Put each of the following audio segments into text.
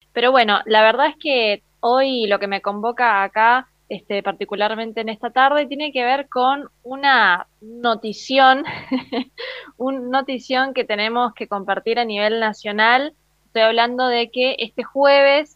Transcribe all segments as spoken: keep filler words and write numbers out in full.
Pero bueno, la verdad es que hoy lo que me convoca acá, este, particularmente en esta tarde, tiene que ver con una notición, un notición que tenemos que compartir a nivel nacional. Estoy hablando de que este jueves,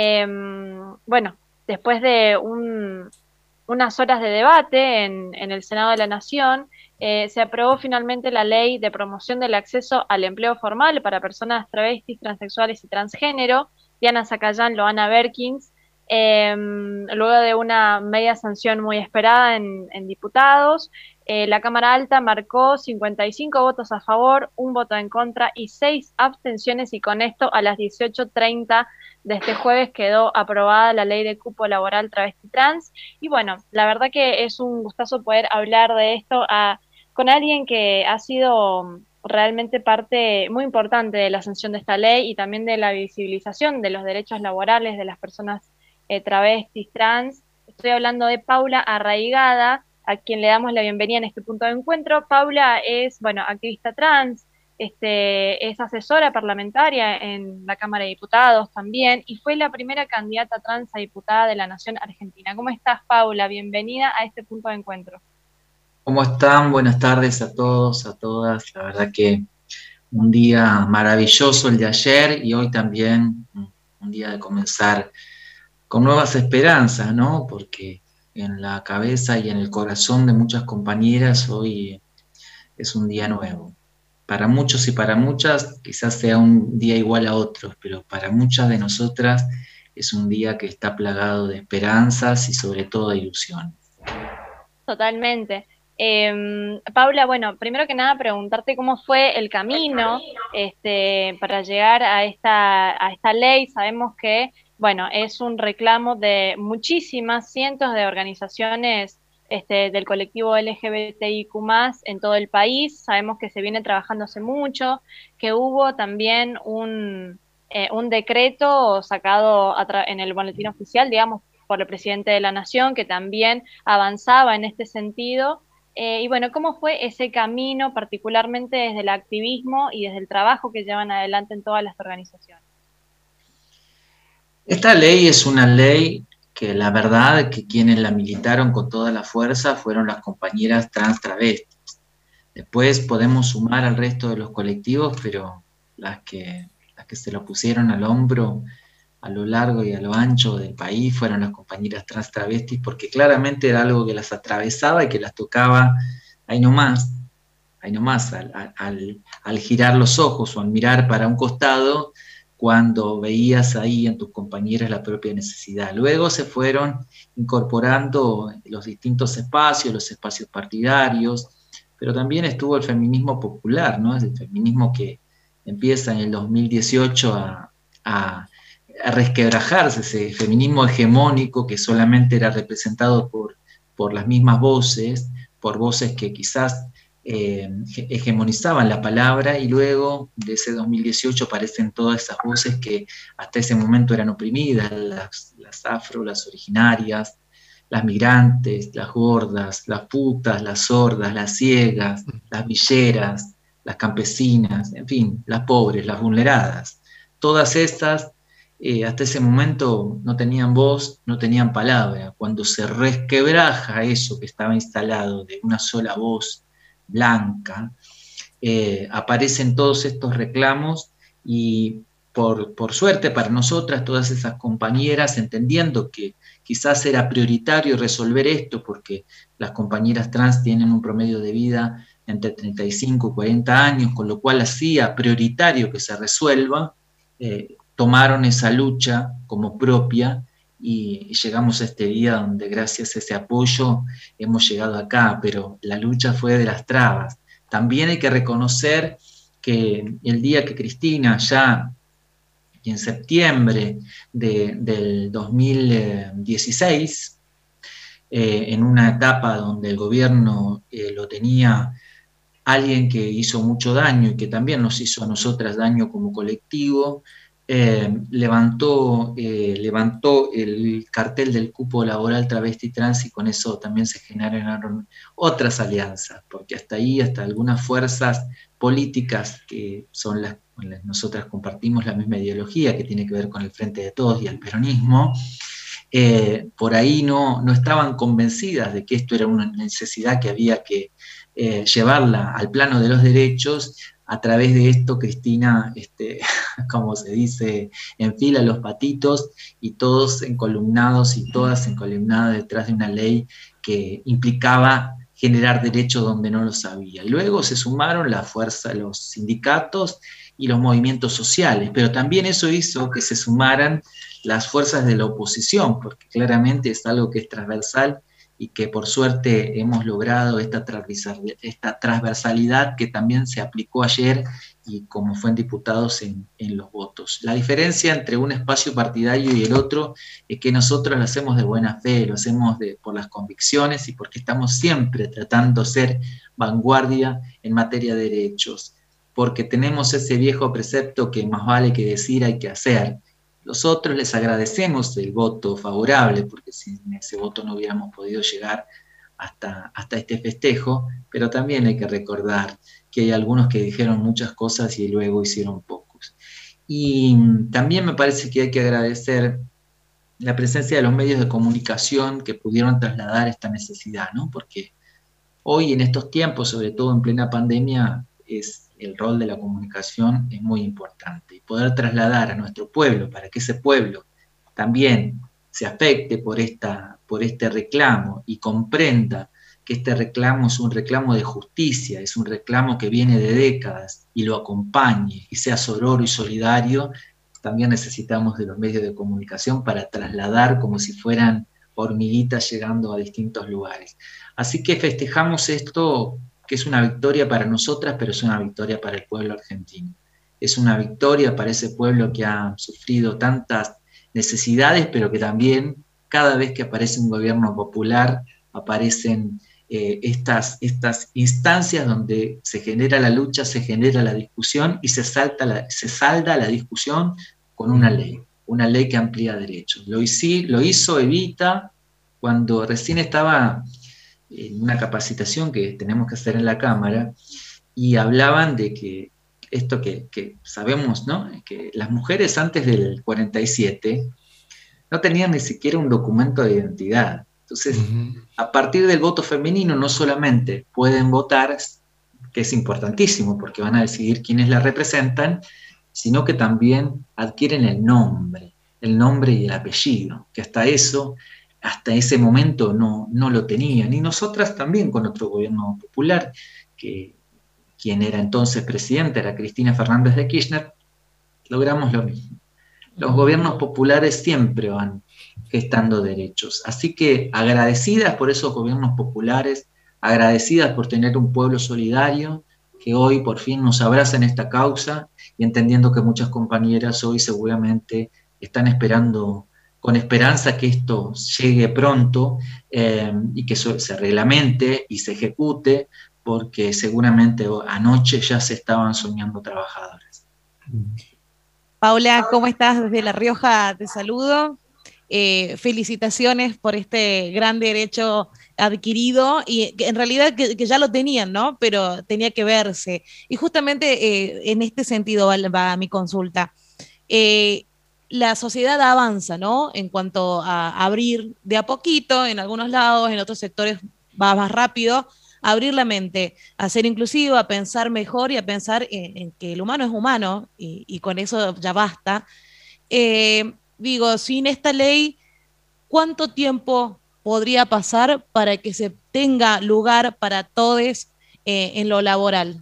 em, bueno, después de un, unas horas de debate en, en el Senado de la Nación, eh, se aprobó finalmente la ley de promoción del acceso al empleo formal para personas travestis, transexuales y transgénero. Diana Zacayán, Loana Berkins, eh, luego de una media sanción muy esperada en, en diputados. Eh, la Cámara Alta marcó cincuenta y cinco votos a favor, un voto en contra y seis abstenciones, y con esto a las dieciocho treinta de este jueves quedó aprobada la ley de cupo laboral travesti trans. Y bueno, la verdad que es un gustazo poder hablar de esto a, con alguien que ha sido realmente parte muy importante de la sanción de esta ley y también de la visibilización de los derechos laborales de las personas eh, travestis, trans. Estoy hablando de Paula Arraigada, a quien le damos la bienvenida en este punto de encuentro. Paula es, bueno, activista trans, este, es asesora parlamentaria en la Cámara de Diputados también, y fue la primera candidata trans a diputada de la Nación Argentina. ¿Cómo estás, Paula? Bienvenida a este punto de encuentro. ¿Cómo están? Buenas tardes a todos, a todas. La verdad que un día maravilloso el de ayer y hoy también un un día de comenzar con nuevas esperanzas, ¿no? Porque en la cabeza y en el corazón de muchas compañeras hoy es un día nuevo. Para muchos y para muchas quizás sea un día igual a otros, pero para muchas de nosotras es un día que está plagado de esperanzas y sobre todo de ilusión. Totalmente. Eh, Paula, bueno, primero que nada preguntarte cómo fue el camino este, para llegar a esta, a esta ley. Sabemos que, bueno, es un reclamo de muchísimas, cientos de organizaciones este, del colectivo L G B T I Q más, en todo el país. Sabemos que se viene trabajando hace mucho, que hubo también un, eh, un decreto sacado a tra- en el boletín oficial, digamos, por el presidente de la Nación, que también avanzaba en este sentido. Eh, y bueno, ¿cómo fue ese camino, particularmente desde el activismo y desde el trabajo que llevan adelante en todas las organizaciones? Esta ley es una ley que la verdad que quienes la militaron con toda la fuerza fueron las compañeras trans travestis. Después podemos sumar al resto de los colectivos, pero las que, las que se lo pusieron al hombro a lo largo y a lo ancho del país fueron las compañeras trans travestis, porque claramente era algo que las atravesaba y que las tocaba ahí nomás, ahí nomás, al, al, al girar los ojos o al mirar para un costado, cuando veías ahí en tus compañeras la propia necesidad. Luego se fueron incorporando los distintos espacios, los espacios partidarios, pero también estuvo el feminismo popular, ¿no? Es el feminismo que empieza en el dos mil dieciocho a, a, a resquebrajarse, ese feminismo hegemónico que solamente era representado por, por las mismas voces, por voces que quizás eh, hegemonizaban la palabra, y luego de ese dos mil dieciocho aparecen todas esas voces que hasta ese momento eran oprimidas, las, las afro, las originarias, las migrantes, las gordas, las putas, las sordas, las ciegas, las villeras, las campesinas, en fin, las pobres, las vulneradas. Todas estas eh, hasta ese momento no tenían voz, no tenían palabra. Cuando se resquebraja eso que estaba instalado de una sola voz blanca, eh, aparecen todos estos reclamos y por, por suerte para nosotras, todas esas compañeras, entendiendo que quizás era prioritario resolver esto porque las compañeras trans tienen un promedio de vida entre treinta y cinco y cuarenta años, con lo cual hacía prioritario que se resuelva, eh, tomaron esa lucha como propia y llegamos a este día donde gracias a ese apoyo hemos llegado acá, pero la lucha fue de las trabas. También hay que reconocer que el día que Cristina, ya en septiembre de, del dos mil dieciséis, eh, en una etapa donde el gobierno eh, lo tenía alguien que hizo mucho daño y que también nos hizo a nosotras daño como colectivo, eh, levantó, eh, levantó el cartel del cupo laboral travesti trans, y con eso también se generaron otras alianzas, porque hasta ahí, hasta algunas fuerzas políticas que son las nosotras compartimos la misma ideología que tiene que ver con el Frente de Todos y el peronismo, eh, por ahí no, no estaban convencidas de que esto era una necesidad que había que eh, llevarla al plano de los derechos. A través de esto, Cristina, este, como se dice, enfila los patitos y todos encolumnados y todas encolumnadas detrás de una ley que implicaba generar derechos donde no los había. Y luego se sumaron la fuerza, los sindicatos y los movimientos sociales, pero también eso hizo que se sumaran las fuerzas de la oposición, porque claramente es algo que es transversal y que por suerte hemos logrado esta transversalidad que también se aplicó ayer y como fue en diputados en, en los votos. La diferencia entre un espacio partidario y el otro es que nosotros lo hacemos de buena fe, lo hacemos de, por las convicciones y porque estamos siempre tratando de ser vanguardia en materia de derechos, porque tenemos ese viejo precepto que más vale que decir hay que hacer. Nosotros les agradecemos el voto favorable, porque sin ese voto no hubiéramos podido llegar hasta, hasta este festejo, pero también hay que recordar que hay algunos que dijeron muchas cosas y luego hicieron pocos. Y también me parece que hay que agradecer la presencia de los medios de comunicación que pudieron trasladar esta necesidad, ¿no? Porque hoy en estos tiempos, sobre todo en plena pandemia, es el rol de la comunicación es muy importante. Y poder trasladar a nuestro pueblo, para que ese pueblo también se afecte por, esta, por este reclamo y comprenda que este reclamo es un reclamo de justicia, es un reclamo que viene de décadas y lo acompañe y sea sororo y solidario, también necesitamos de los medios de comunicación para trasladar como si fueran hormiguitas llegando a distintos lugares. Así que festejamos esto, que es una victoria para nosotras, pero es una victoria para el pueblo argentino. Es una victoria para ese pueblo que ha sufrido tantas necesidades, pero que también cada vez que aparece un gobierno popular aparecen eh, estas, estas instancias donde se genera la lucha, se genera la discusión y se, salta la, se salda la discusión con una ley, una ley que amplía derechos. Lo, hici, lo hizo Evita cuando recién estaba en una capacitación que tenemos que hacer en la Cámara, y hablaban de que esto que, que sabemos, ¿no? Que las mujeres antes del cuarenta y siete no tenían ni siquiera un documento de identidad. Entonces, uh-huh. a partir del voto femenino no solamente pueden votar, que es importantísimo porque van a decidir quiénes la representan, sino que también adquieren el nombre, el nombre y el apellido, que hasta eso hasta ese momento no, no lo tenían. Y nosotras también con otro gobierno popular, que quien era entonces presidente era Cristina Fernández de Kirchner, logramos lo mismo. Los gobiernos populares siempre van gestando derechos. Así que agradecidas por esos gobiernos populares, agradecidas por tener un pueblo solidario, que hoy por fin nos abraza en esta causa, y entendiendo que muchas compañeras hoy seguramente están esperando con esperanza que esto llegue pronto eh, y que se reglamente y se ejecute, porque seguramente anoche ya se estaban soñando trabajadores. Paula, ¿cómo estás? Desde La Rioja te saludo. Eh, felicitaciones por este gran derecho adquirido y que en realidad que, que ya lo tenían, ¿no? Pero tenía que verse. Y justamente eh, en este sentido va, va mi consulta. Eh, la sociedad avanza, ¿no? En cuanto a abrir de a poquito, en algunos lados, en otros sectores va más rápido, a abrir la mente, a ser inclusivo, a pensar mejor y a pensar en, en que el humano es humano y, y con eso ya basta. Eh, digo, sin esta ley, ¿cuánto tiempo podría pasar para que se tenga lugar para todos eh, en lo laboral?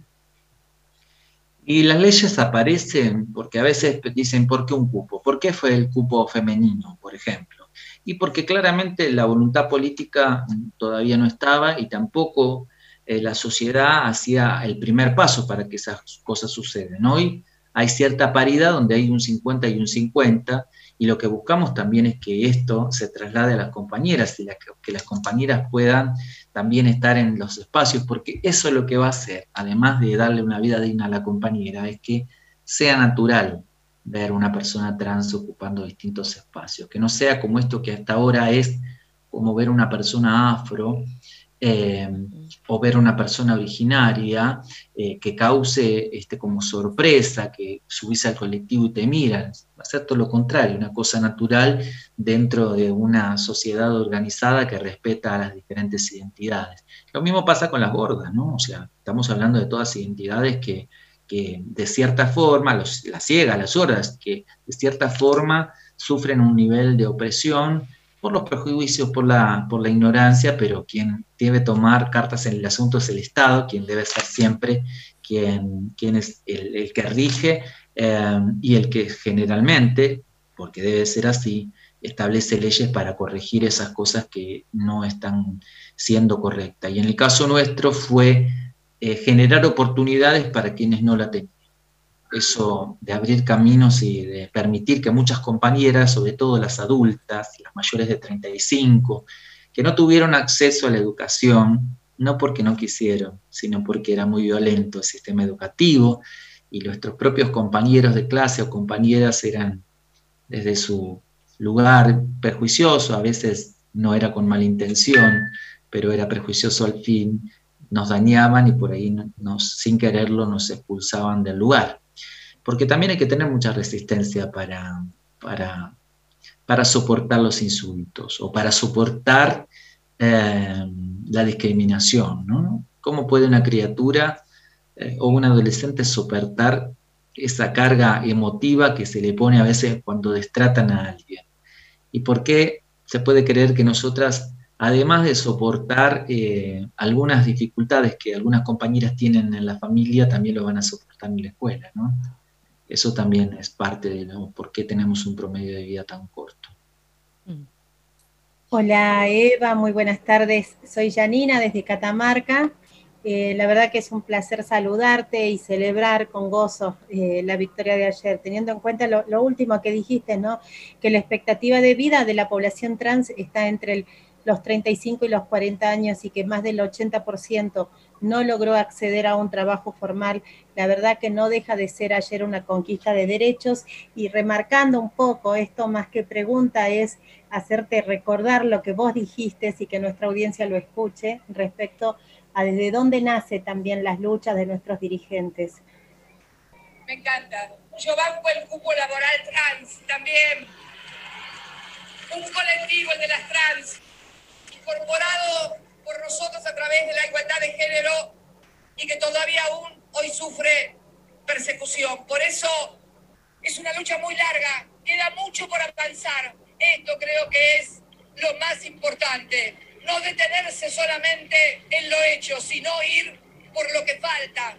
Y las leyes aparecen porque a veces dicen, ¿por qué un cupo? ¿Por qué fue el cupo femenino, por ejemplo? Y porque claramente la voluntad política todavía no estaba y tampoco eh, la sociedad hacía el primer paso para que esas cosas sucedan. Hoy hay cierta paridad donde hay un cincuenta y un cincuenta, y lo que buscamos también es que esto se traslade a las compañeras y la, que las compañeras puedan también estar en los espacios, porque eso es lo que va a hacer, además de darle una vida digna a la compañera, es que sea natural ver una persona trans ocupando distintos espacios, que no sea como esto que hasta ahora es como ver una persona afro, eh, o ver una persona originaria eh, que cause este, como sorpresa, que subís al colectivo y te miran. Va a ser todo lo contrario, una cosa natural dentro de una sociedad organizada que respeta a las diferentes identidades. Lo mismo pasa con las gordas, ¿no? O sea, estamos hablando de todas identidades que, que de cierta forma, los, las ciegas, las sordas, que de cierta forma sufren un nivel de opresión por los prejuicios, por la, por la ignorancia, pero quien debe tomar cartas en el asunto es el Estado, quien debe ser siempre quien, quien es el, el que rige eh, y el que generalmente, porque debe ser así, establece leyes para corregir esas cosas que no están siendo correctas. Y en el caso nuestro fue eh, generar oportunidades para quienes no la tenían. Eso de abrir caminos y de permitir que muchas compañeras, sobre todo las adultas, las mayores de treinta y cinco, que no tuvieron acceso a la educación, no porque no quisieron, sino porque era muy violento el sistema educativo, y nuestros propios compañeros de clase o compañeras eran desde su lugar perjuicioso, a veces no era con mala intención, pero era prejuicioso al fin, nos dañaban y por ahí nos, sin quererlo nos expulsaban del lugar. Porque también hay que tener mucha resistencia para, para, para soportar los insultos o para soportar eh, la discriminación, ¿no? ¿Cómo puede una criatura eh, o un adolescente soportar esa carga emotiva que se le pone a veces cuando destratan a alguien? ¿Y por qué se puede creer que nosotras, además de soportar eh, algunas dificultades que algunas compañeras tienen en la familia, también lo van a soportar en la escuela, ¿no? Eso también es parte de lo, por qué tenemos un promedio de vida tan corto. Hola Eva, muy buenas tardes. Soy Janina desde Catamarca. Eh, la verdad que es un placer saludarte y celebrar con gozo eh, la victoria de ayer, teniendo en cuenta lo, lo último que dijiste, ¿no? Que la expectativa de vida de la población trans está entre el, los treinta y cinco y los cuarenta años y que más del ochenta por ciento no logró acceder a un trabajo formal. La verdad que no deja de ser ayer una conquista de derechos, y remarcando un poco esto, más que pregunta, es hacerte recordar lo que vos dijiste y que nuestra audiencia lo escuche respecto a desde dónde nace también las luchas de nuestros dirigentes. Me encanta. Yo banco el cupo laboral trans también. Un colectivo, el de las trans, incorporado por nosotros a través de la igualdad de género y que todavía aún hoy sufre persecución. Por eso es una lucha muy larga, queda mucho por avanzar. Esto creo que es lo más importante, no detenerse solamente en lo hecho, sino ir por lo que falta.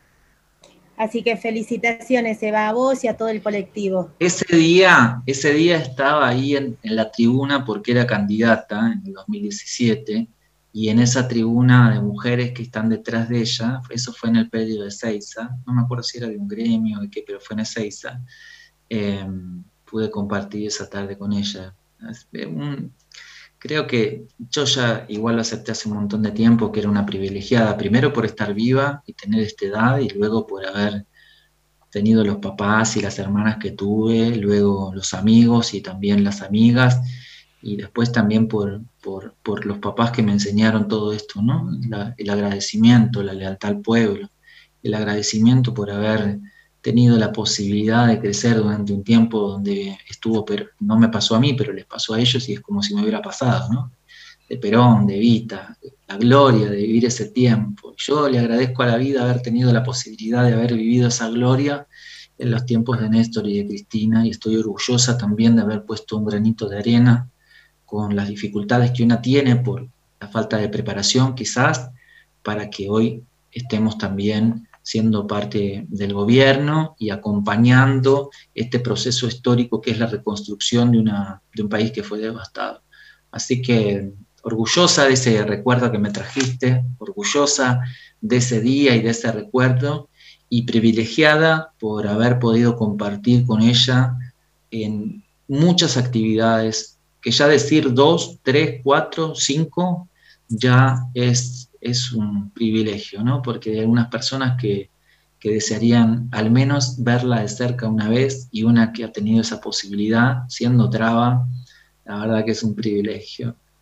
Así que felicitaciones, Eva, a vos y a todo el colectivo. Ese día, ese día estaba ahí en, en la tribuna porque era candidata en el dos mil diecisiete, y en esa tribuna de mujeres que están detrás de ella, eso fue en el predio de Ezeiza, no me acuerdo si era de un gremio o de qué, pero fue en Ezeiza, eh, pude compartir esa tarde con ella. Un, creo que yo ya igual lo acepté hace un montón de tiempo, que era una privilegiada, primero por estar viva y tener esta edad, y luego por haber tenido los papás y las hermanas que tuve, luego los amigos y también las amigas, y después también por, por, por los papás que me enseñaron todo esto, ¿no? La, el agradecimiento, la lealtad al pueblo, el agradecimiento por haber tenido la posibilidad de crecer durante un tiempo donde estuvo, pero no me pasó a mí, pero les pasó a ellos y es como si me hubiera pasado, ¿no? De Perón, de Evita, la gloria de vivir ese tiempo. Yo le agradezco a la vida haber tenido la posibilidad de haber vivido esa gloria en los tiempos de Néstor y de Cristina, y estoy orgullosa también de haber puesto un granito de arena con las dificultades que una tiene por la falta de preparación quizás, para que hoy estemos también siendo parte del gobierno y acompañando este proceso histórico que es la reconstrucción de, una, de un país que fue devastado. Así que orgullosa de ese recuerdo que me trajiste, orgullosa de ese día y de ese recuerdo, y privilegiada por haber podido compartir con ella en muchas actividades, que ya decir dos, tres, cuatro, cinco, ya es, es un privilegio, ¿no? Porque hay algunas personas que, que desearían al menos verla de cerca una vez, y una que ha tenido esa posibilidad, siendo traba, la verdad que es un privilegio.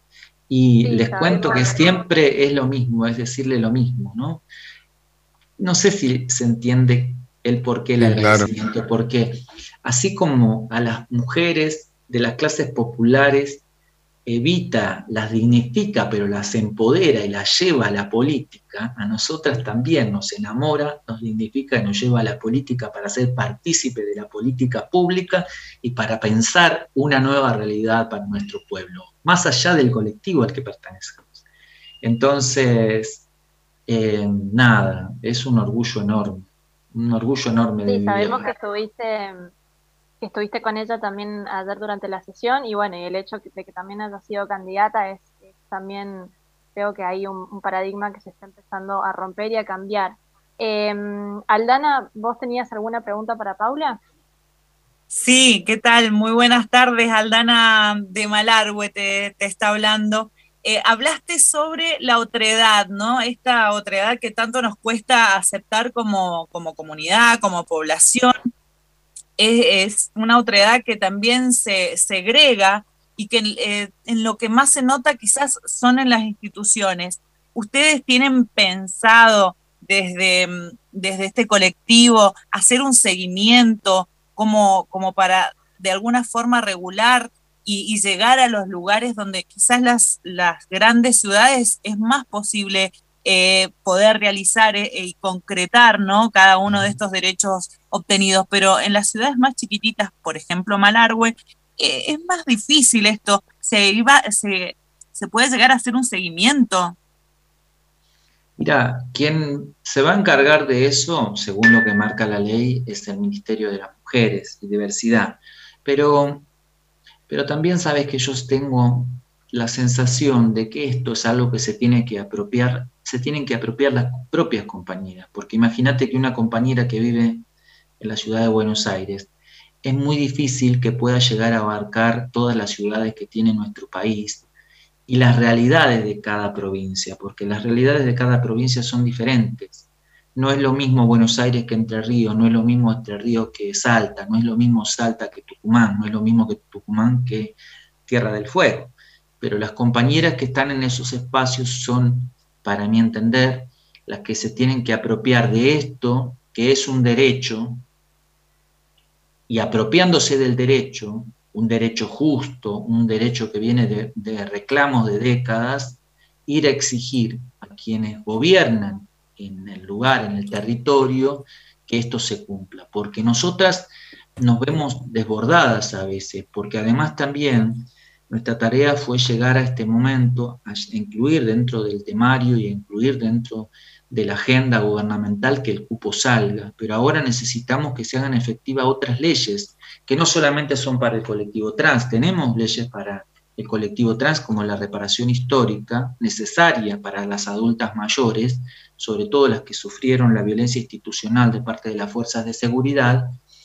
Y Sí, les cuento que sabemos. siempre es lo mismo, es decirle lo mismo, ¿no? No sé si se entiende el porqué el Sí, claro. agradecimiento, porque así como a las mujeres de las clases populares evita, las dignifica, pero las empodera y las lleva a la política, a nosotras también nos enamora, nos dignifica y nos lleva a la política para ser partícipe de la política pública y para pensar una nueva realidad para nuestro pueblo, más allá del colectivo al que pertenecemos. Entonces, eh, nada, es un orgullo enorme, un orgullo enorme de Sí, vivir sabemos que acá. estuviste, que estuviste con ella también ayer durante la sesión y bueno, y el hecho de que también haya sido candidata es, es también, creo que hay un, un paradigma que se está empezando a romper y a cambiar. Eh, Aldana, ¿vos tenías alguna pregunta para Paula? Sí, ¿qué tal? Muy buenas tardes, Aldana de Malargüe te, te está hablando. Eh, hablaste sobre la otredad, ¿no? Esta otredad que tanto nos cuesta aceptar como, como comunidad, como población. Es, es una otredad que también se segrega y que eh, en lo que más se nota quizás son en las instituciones. ¿Ustedes tienen pensado desde, desde este colectivo hacer un seguimiento como, como para de alguna forma regular y, y llegar a los lugares donde quizás las, las grandes ciudades es más posible eh, poder realizar eh, y concretar, ¿no?, cada uno de estos derechos obtenidos, pero en las ciudades más chiquititas, por ejemplo Malargüe, eh, es más difícil esto, se, iba, se, se puede llegar a hacer un seguimiento. Mira, quien se va a encargar de eso, según lo que marca la ley, es el Ministerio de las Mujeres y Diversidad. Pero, pero también sabes que yo tengo la sensación de que esto es algo que se tiene que apropiar, se tienen que apropiar las propias compañeras, porque imagínate que una compañera que vive en la ciudad de Buenos Aires, es muy difícil que pueda llegar a abarcar todas las ciudades que tiene nuestro país y las realidades de cada provincia, porque las realidades de cada provincia son diferentes. No es lo mismo Buenos Aires que Entre Ríos, no es lo mismo Entre Ríos que Salta, no es lo mismo Salta que Tucumán, no es lo mismo que Tucumán que Tierra del Fuego. Pero las compañeras que están en esos espacios son, para mi entender, las que se tienen que apropiar de esto, que es un derecho, y apropiándose del derecho, un derecho justo, un derecho que viene de, de reclamos de décadas, ir a exigir a quienes gobiernan en el lugar, en el territorio, que esto se cumpla. Porque nosotras nos vemos desbordadas a veces, porque además también nuestra tarea fue llegar a este momento a incluir dentro del temario y a incluir dentro de la agenda gubernamental que el cupo salga, pero ahora necesitamos que se hagan efectivas otras leyes, que no solamente son para el colectivo trans, tenemos leyes para el colectivo trans como la reparación histórica necesaria para las adultas mayores, sobre todo las que sufrieron la violencia institucional de parte de las fuerzas de seguridad,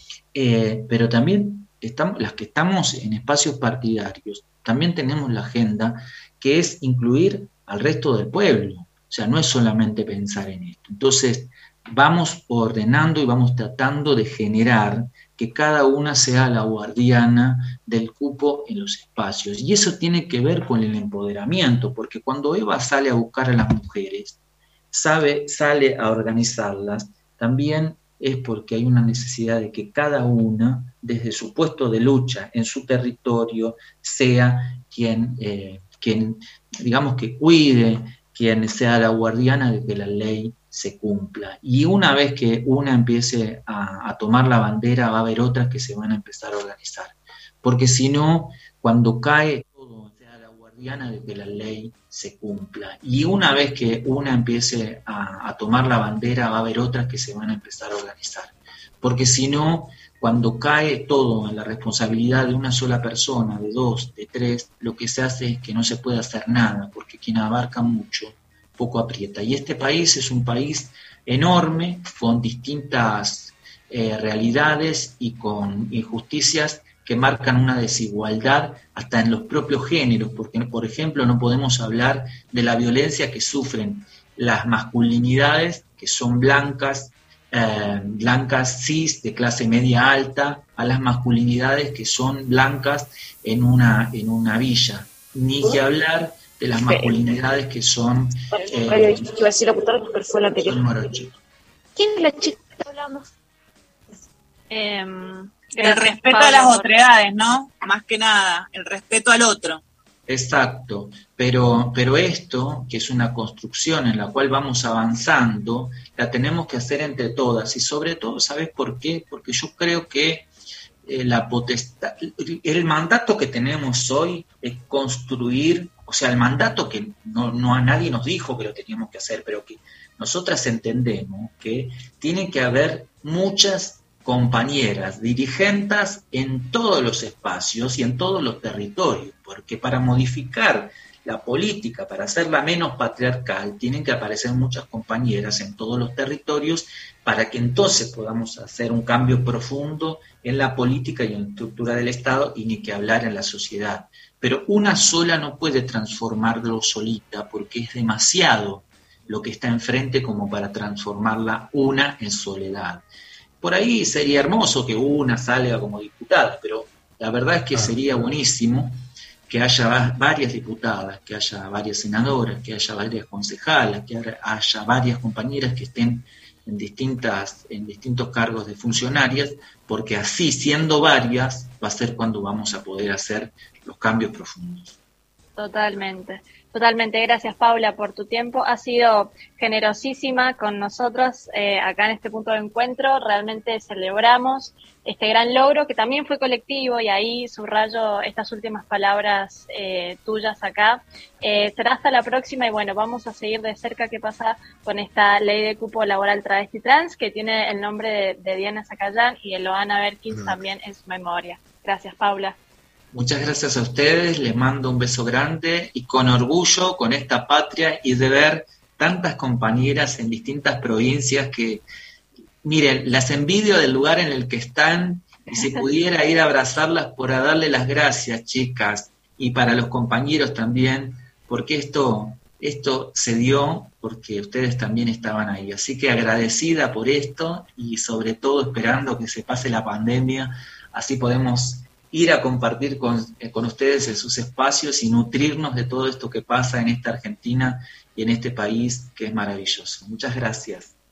eh, pero también estamos, las que estamos en espacios partidarios, también tenemos la agenda que es incluir al resto del pueblo. O sea, no es solamente pensar en esto. Entonces, vamos ordenando y vamos tratando de generar que cada una sea la guardiana del cupo en los espacios. Y eso tiene que ver con el empoderamiento, porque cuando Eva sale a buscar a las mujeres, sabe, sale a organizarlas, también es porque hay una necesidad de que cada una, desde su puesto de lucha en su territorio, sea quien, eh, quien digamos, que cuide, quien sea la guardiana de que la ley se cumpla. Y una vez que una empiece a, a tomar la bandera, va a haber otras que se van a empezar a organizar. Porque si no, cuando cae todo, sea la guardiana de que la ley se cumpla. Y una vez que una empiece a, a tomar la bandera, va a haber otras que se van a empezar a organizar. Porque si no, cuando cae todo en la responsabilidad de una sola persona, de dos, de tres, lo que se hace es que no se puede hacer nada, porque quien abarca mucho, poco aprieta. Y este país es un país enorme, con distintas eh, realidades y con injusticias que marcan una desigualdad hasta en los propios géneros, porque, por ejemplo, no podemos hablar de la violencia que sufren las masculinidades que son blancas, Eh, blancas cis de clase media alta, a las masculinidades que son blancas en una, en una villa. Ni que hablar de las masculinidades que son... Eh, iba a decir locutor, pero fue la anterior. ¿Quién es la chica que está hablando? Eh, el respeto a las otredades, ¿no? Más que nada, el respeto al otro. Exacto, pero, pero esto, que es una construcción en la cual vamos avanzando, la tenemos que hacer entre todas, y sobre todo, ¿sabes por qué? Porque yo creo que eh, la potestad, el mandato que tenemos hoy es construir, o sea, el mandato que no, no a nadie nos dijo que lo teníamos que hacer, pero que nosotras entendemos que tiene que haber muchas compañeras, dirigentes en todos los espacios y en todos los territorios, porque para modificar la política, para hacerla menos patriarcal, tienen que aparecer muchas compañeras en todos los territorios para que entonces podamos hacer un cambio profundo en la política y en la estructura del Estado, y ni que hablar en la sociedad. Pero una sola no puede transformarlo solita, porque es demasiado lo que está enfrente como para transformarla una en soledad. Por ahí sería hermoso que una salga como diputada, pero la verdad es que sería buenísimo que haya varias diputadas, que haya varias senadoras, que haya varias concejalas, que haya varias compañeras que estén en distintas, en distintos cargos de funcionarias, porque así, siendo varias, va a ser cuando vamos a poder hacer los cambios profundos. Totalmente, totalmente. Gracias, Paula, por tu tiempo. Has sido generosísima con nosotros eh, acá en este punto de encuentro. Realmente celebramos este gran logro, que también fue colectivo, y ahí subrayo estas últimas palabras eh, tuyas acá. Eh, será hasta la próxima, y bueno, vamos a seguir de cerca qué pasa con esta ley de cupo laboral travesti trans, que tiene el nombre de, de Diana Zacayán y de Loana Berkins mm. también en su memoria. Gracias, Paula. Muchas gracias a ustedes, les mando un beso grande y con orgullo con esta patria y de ver tantas compañeras en distintas provincias que, miren, las envidio del lugar en el que están, y si pudiera ir a abrazarlas para darle las gracias, chicas, y para los compañeros también, porque esto, esto se dio porque ustedes también estaban ahí. Así que agradecida por esto y sobre todo esperando que se pase la pandemia, así podemos ir a compartir con, eh, con ustedes en sus espacios y nutrirnos de todo esto que pasa en esta Argentina y en este país que es maravilloso. Muchas gracias.